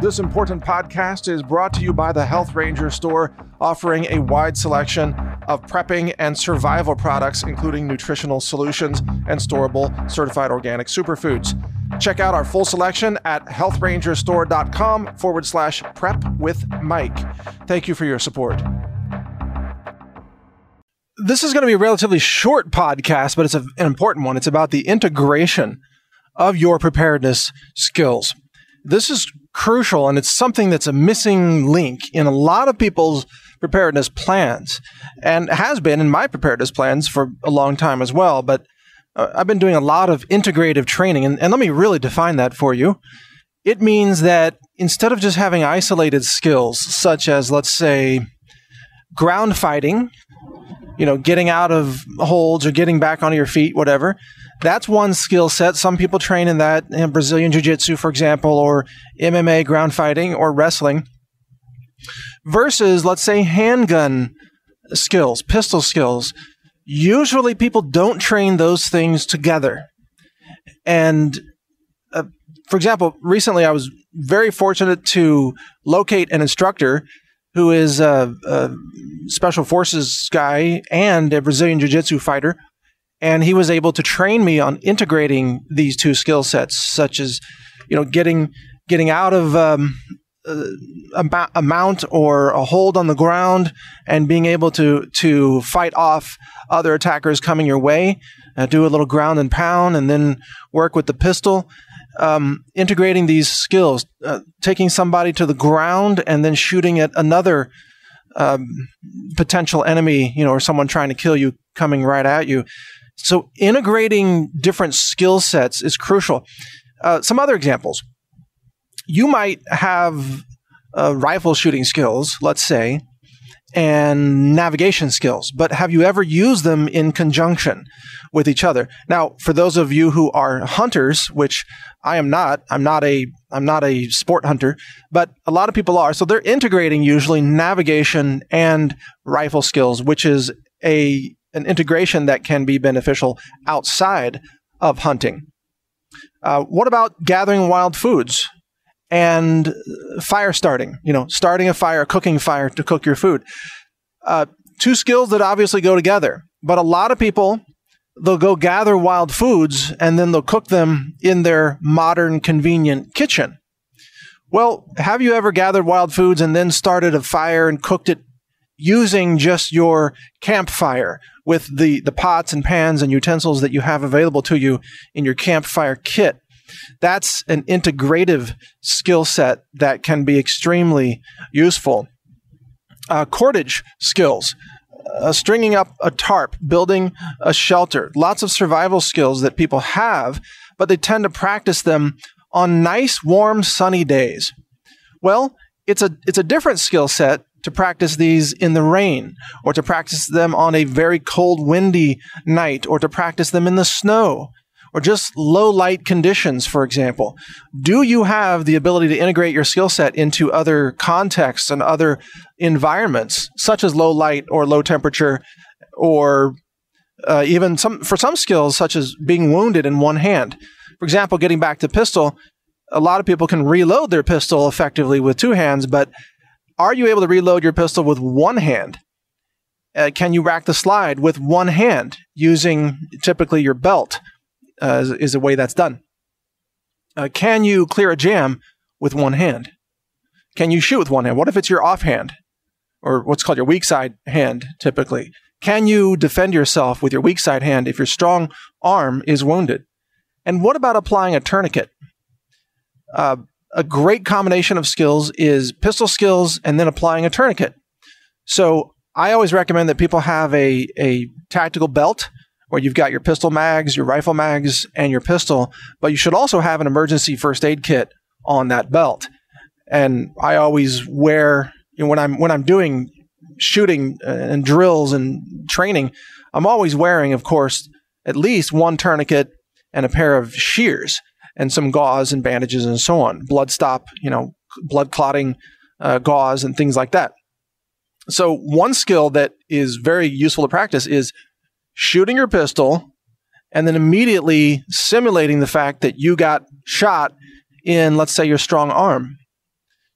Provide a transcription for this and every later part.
This important podcast is brought to you by the Health Ranger store, offering a wide selection of prepping and survival products, including nutritional solutions and storable certified organic superfoods. Check out our full selection at healthrangerstore.com/prep-with-Mike. Thank you for your support. This is going to be a relatively short podcast, but it's an important one. It's about the integration of your preparedness skills. This is crucial, and it's something that's a missing link in a lot of people's preparedness plans, and has been in my preparedness plans for a long time as well. But I've been doing a lot of integrative training, and let me really define that for you. It means that instead of just having isolated skills, such as, let's say, ground fighting, getting out of holds or getting back onto your feet, whatever. That's one skill set. Some people train in that, Brazilian Jiu-Jitsu, for example, or MMA, ground fighting, or wrestling. Versus, let's say, handgun skills, pistol skills. Usually people don't train those things together. And, for example, recently I was very fortunate to locate an instructor who is a special forces guy and a Brazilian Jiu-Jitsu fighter. And he was able to train me on integrating these two skill sets, such as, getting out of a mount or a hold on the ground and being able to fight off other attackers coming your way, do a little ground and pound, and then work with the pistol. Integrating these skills, taking somebody to the ground and then shooting at another potential enemy, or someone trying to kill you coming right at you. So integrating different skill sets is crucial. Some other examples. You might have rifle shooting skills, let's say, and navigation skills, but have you ever used them in conjunction with each other? Now, for those of you who are hunters, which I am not, I'm not a sport hunter, but a lot of people are. So they're integrating usually navigation and rifle skills, which is an integration that can be beneficial outside of hunting. What about gathering wild foods and fire starting? Starting a fire, cooking fire to cook your food. Two skills that obviously go together, but a lot of people, they'll go gather wild foods and then they'll cook them in their modern, convenient kitchen. Well, have you ever gathered wild foods and then started a fire and cooked it using just your campfire with the pots and pans and utensils that you have available to you in your campfire kit? That's an integrative skill set that can be extremely useful. Cordage skills, stringing up a tarp, building a shelter, lots of survival skills that people have, but they tend to practice them on nice, warm, sunny days. Well, it's a different skill set to practice these in the rain, or to practice them on a very cold, windy night, or to practice them in the snow, or just low light conditions, for example. Do you have the ability to integrate your skill set into other contexts and other environments, such as low light or low temperature, or even for some skills, such as being wounded in one hand? For example, getting back to pistol, a lot of people can reload their pistol effectively with two hands, but are you able to reload your pistol with one hand? Can you rack the slide with one hand using typically your belt? Is a way that's done. Can you clear a jam with one hand? Can you shoot with one hand? What if it's your offhand, or what's called your weak side hand typically? Can you defend yourself with your weak side hand if your strong arm is wounded? And what about applying a tourniquet? A great combination of skills is pistol skills and then applying a tourniquet. So I always recommend that people have a tactical belt where you've got your pistol mags, your rifle mags, and your pistol, but you should also have an emergency first aid kit on that belt. And I always wear, when I'm doing shooting and drills and training, I'm always wearing, of course, at least one tourniquet and a pair of shears and some gauze and bandages and so on, blood stop, blood clotting gauze and things like that. So one skill that is very useful to practice is shooting your pistol and then immediately simulating the fact that you got shot in, let's say, your strong arm.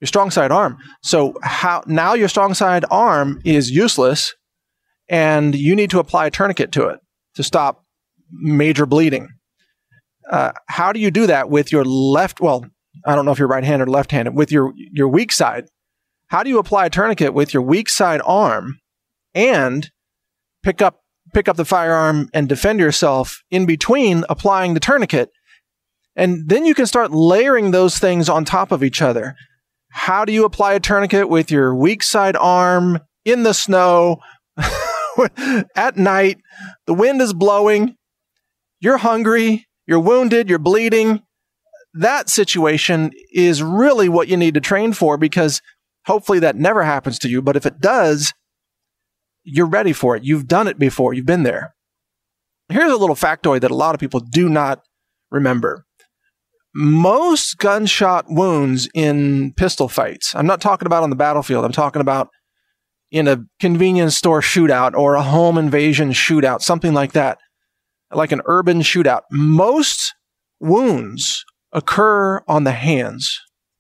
your strong side arm. So now your strong side arm is useless, and you need to apply a tourniquet to it to stop major bleeding. How do you do that with your left? Well, I don't know if you're right-handed or left-handed. With your weak side, how do you apply a tourniquet with your weak side arm and pick up the firearm and defend yourself in between applying the tourniquet? And then you can start layering those things on top of each other. How do you apply a tourniquet with your weak side arm in the snow at night? The wind is blowing. You're hungry. You're wounded. You're bleeding. That situation is really what you need to train for, because hopefully that never happens to you. But if it does, you're ready for it. You've done it before. You've been there. Here's a little factoid that a lot of people do not remember. Most gunshot wounds in pistol fights, I'm not talking about on the battlefield, I'm talking about in a convenience store shootout or a home invasion shootout, something like that, like an urban shootout. Most wounds occur on the hands.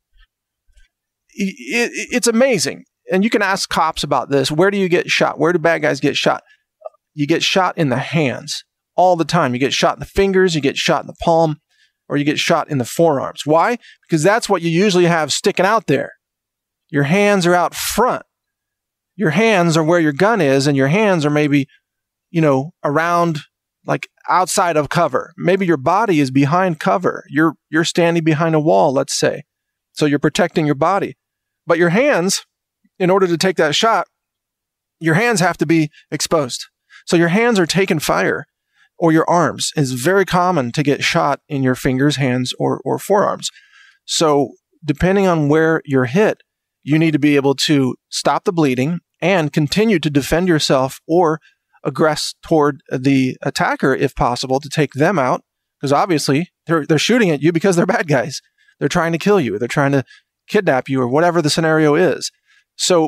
It's amazing. And you can ask cops about this. Where do you get shot? Where do bad guys get shot? You get shot in the hands all the time. You get shot in the fingers, you get shot in the palm, or you get shot in the forearms. Why? Because that's what you usually have sticking out there. Your hands are out front. Your hands are where your gun is, and your hands are maybe, around, like outside of cover. Maybe your body is behind cover. You're standing behind a wall, let's say. So you're protecting your body. But your hands, in order to take that shot, your hands have to be exposed. So your hands are taking fire. Or your arms. It's very common to get shot in your fingers, hands, or forearms. So depending on where you're hit, you need to be able to stop the bleeding and continue to defend yourself or aggress toward the attacker if possible to take them out. Because obviously they're shooting at you because they're bad guys. They're trying to kill you. They're trying to kidnap you or whatever the scenario is. So,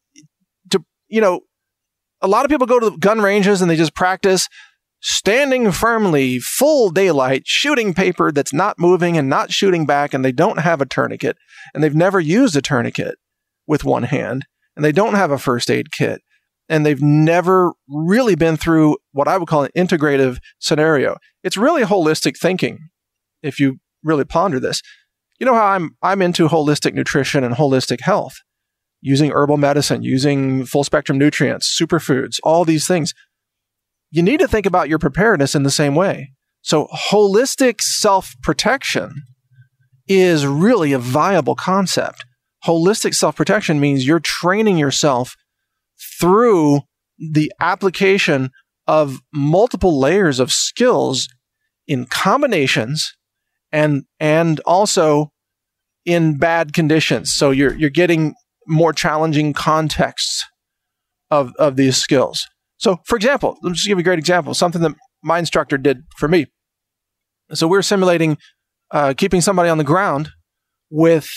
a lot of people go to the gun ranges and they just practice standing firmly, full daylight, shooting paper that's not moving and not shooting back, and they don't have a tourniquet, and they've never used a tourniquet with one hand, and they don't have a first aid kit, and they've never really been through what I would call an integrative scenario. It's really holistic thinking, if you really ponder this. You know how I'm into holistic nutrition and holistic health, using herbal medicine, using full spectrum nutrients, superfoods, all these things. You need to think about your preparedness in the same way. So holistic self-protection is really a viable concept. Holistic self-protection means you're training yourself through the application of multiple layers of skills in combinations and also in bad conditions. So you're getting more challenging contexts of these skills. So, for example, let me just give you a great example, something that my instructor did for me. So we're simulating keeping somebody on the ground with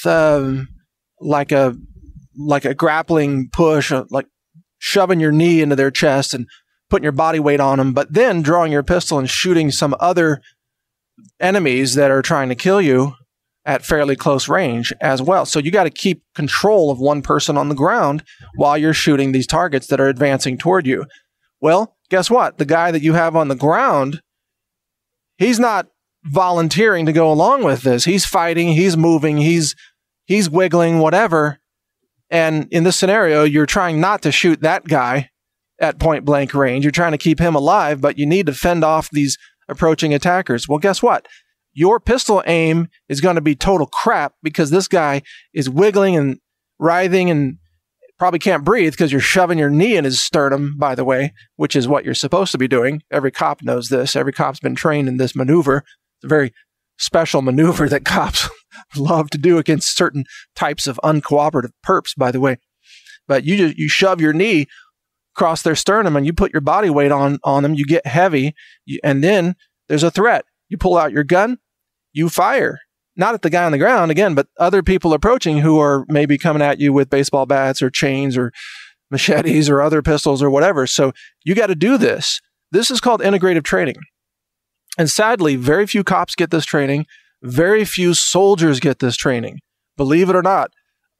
like a grappling push, like shoving your knee into their chest and putting your body weight on them, but then drawing your pistol and shooting some other enemies that are trying to kill you at fairly close range as well. So you got to keep control of one person on the ground while you're shooting these targets that are advancing toward you. Well, guess what? The guy that you have on the ground, he's not volunteering to go along with this. He's fighting, he's moving, he's wiggling, whatever. And in this scenario, you're trying not to shoot that guy at point blank range. You're trying to keep him alive, but you need to fend off these approaching attackers. Well, guess what? Your pistol aim is going to be total crap because this guy is wiggling and writhing and probably can't breathe because you're shoving your knee in his sternum, by the way, which is what you're supposed to be doing. Every cop knows this. Every cop's been trained in this maneuver. It's a very special maneuver that cops love to do against certain types of uncooperative perps, by the way. But you shove your knee across their sternum and you put your body weight on them. You get heavy, and then there's a threat. You pull out your gun, you fire. Not at the guy on the ground, again, but other people approaching who are maybe coming at you with baseball bats or chains or machetes or other pistols or whatever. So you got to do this. This is called integrative training. And sadly, very few cops get this training. Very few soldiers get this training. Believe it or not,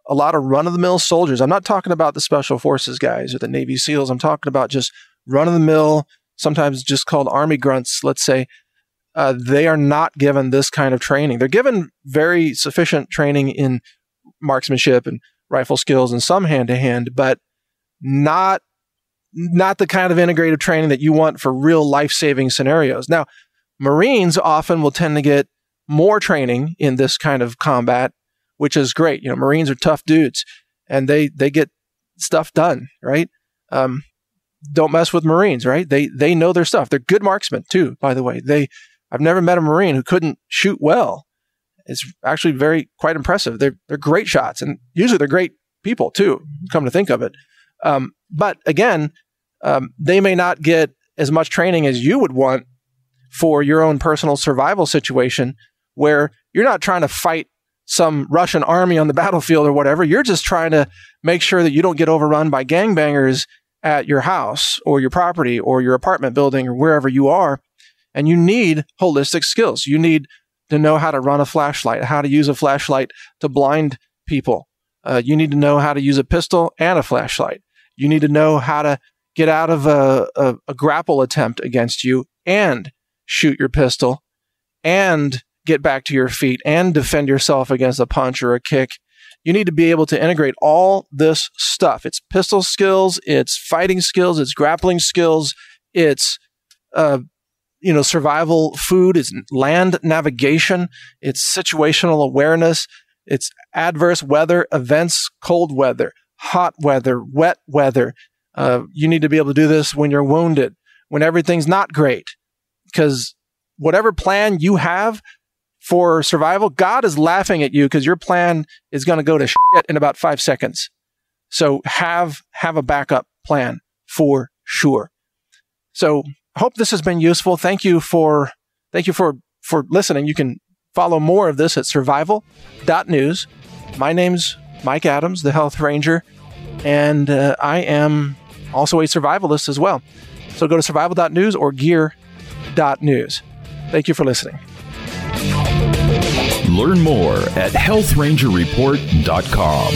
a lot of run-of-the-mill soldiers. I'm not talking about the Special Forces guys or the Navy SEALs. I'm talking about just run-of-the-mill, sometimes just called Army grunts, let's say. They are not given this kind of training. They're given very sufficient training in marksmanship and rifle skills and some hand-to-hand, but not the kind of integrative training that you want for real life-saving scenarios. Now, Marines often will tend to get more training in this kind of combat, which is great. Marines are tough dudes, and they get stuff done, right? Don't mess with Marines, right? They know their stuff. They're good marksmen too, by the way. I've never met a Marine who couldn't shoot well. It's actually quite impressive. They're great shots, and usually they're great people too, come to think of it. But again, they may not get as much training as you would want for your own personal survival situation, where you're not trying to fight some Russian army on the battlefield or whatever. You're just trying to make sure that you don't get overrun by gangbangers at your house or your property or your apartment building or wherever you are. And you need holistic skills. You need to know how to run a flashlight, how to use a flashlight to blind people. You need to know how to use a pistol and a flashlight. You need to know how to get out of a grapple attempt against you and shoot your pistol and get back to your feet and defend yourself against a punch or a kick. You need to be able to integrate all this stuff. It's pistol skills, it's fighting skills, it's grappling skills, it's survival food, it's land navigation, it's situational awareness, it's adverse weather events, cold weather, hot weather, wet weather. You need to be able to do this when you're wounded, when everything's not great. Because whatever plan you have for survival, God is laughing at you because your plan is going to go to shit in about 5 seconds. So have a backup plan for sure. So I hope this has been useful. Thank you for listening. You can follow more of this at survival.news. My name's Mike Adams, the Health Ranger, and I am also a survivalist as well. So go to survival.news or gear.news. Thank you for listening. Learn more at healthrangerreport.com.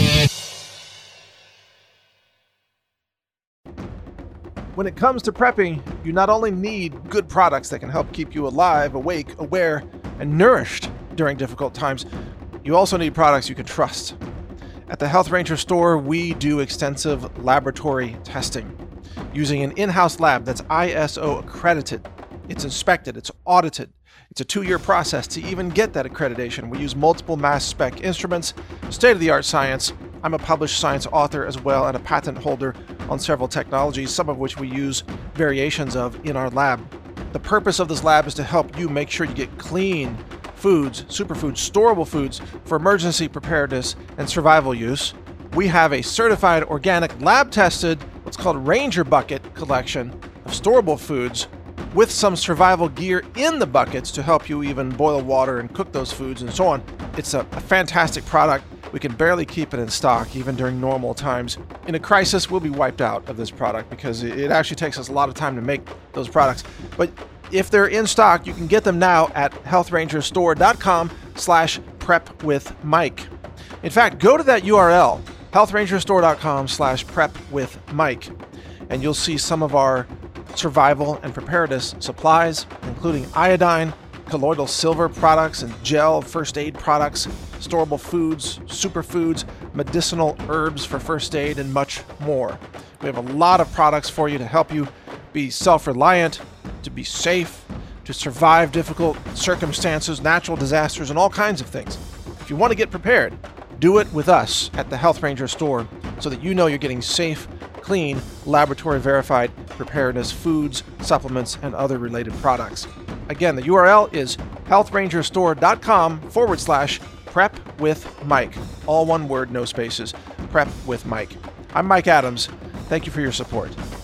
When it comes to prepping, you not only need good products that can help keep you alive, awake, aware, and nourished during difficult times, you also need products you can trust. At the Health Ranger store, we do extensive laboratory testing using an in-house lab that's ISO accredited. It's inspected, it's audited. It's a 2-year process to even get that accreditation. We use multiple mass spec instruments, state-of-the-art science. I'm a published science author as well and a patent holder on several technologies, some of which we use variations of in our lab. The purpose of this lab is to help you make sure you get clean foods, superfoods, storable foods for emergency preparedness and survival use. We have a certified organic lab-tested, what's called Ranger Bucket collection of storable foods with some survival gear in the buckets to help you even boil water and cook those foods and so on. It's a fantastic product. We can barely keep it in stock even during normal times. In a crisis, we'll be wiped out of this product because it actually takes us a lot of time to make those products. But if they're in stock, you can get them now at healthrangerstore.com/prepwithmike. In fact, go to that URL, healthrangerstore.com/prepwithmike, and you'll see some of our survival and preparedness supplies, including iodine, colloidal silver products and gel first aid products, storable foods, superfoods, medicinal herbs for first aid, and much more. We have a lot of products for you to help you be self-reliant, to be safe, to survive difficult circumstances, natural disasters, and all kinds of things. If you want to get prepared, do it with us at the Health Ranger store so that you know you're getting safe, clean, laboratory-verified preparedness foods, supplements, and other related products. Again, the URL is healthrangerstore.com/prepwithmike. All one word, no spaces. Prep with Mike. I'm Mike Adams. Thank you for your support.